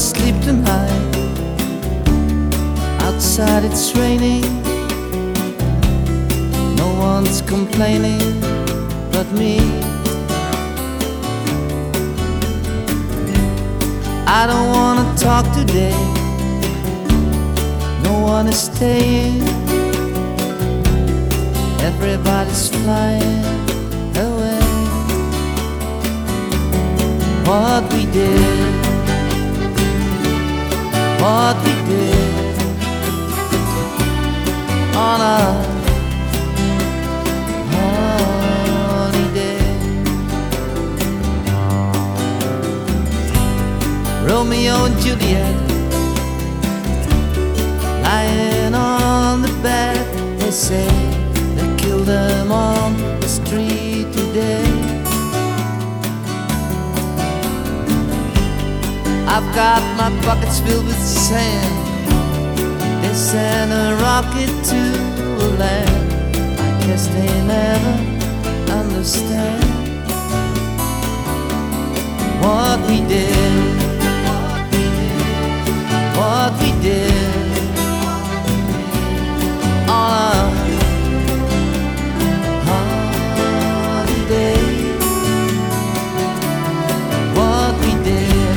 sleep tonight. Outside it's raining, no one's complaining but me. I don't wanna talk today, no one is staying. Everybody's flying away. What we did, what we did on a holiday. Romeo and Juliet lying on the bed. They say they killed them on the street today. I've got my pockets filled with sand. They sent a rocket to a land I guess they never understand. What we did, what we did on a holiday. What we did,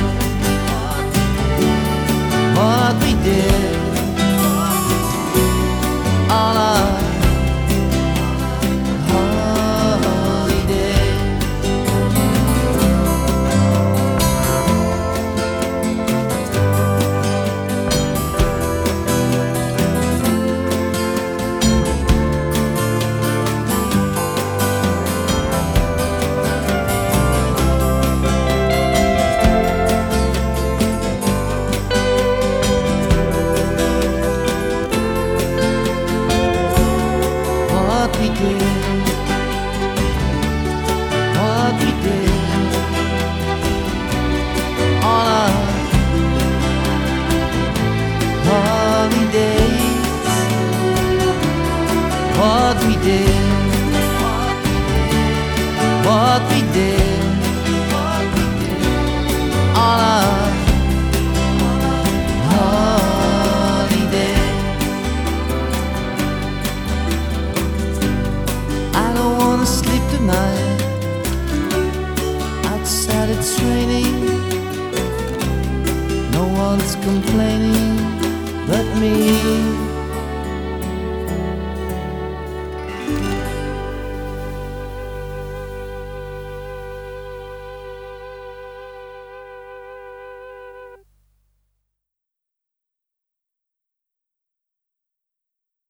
what we did on a holiday. What we did, what we did on a holidays. What we did, what we did on a holiday. I don't wanna sleep tonight. Outside it's raining, no one's complaining but me.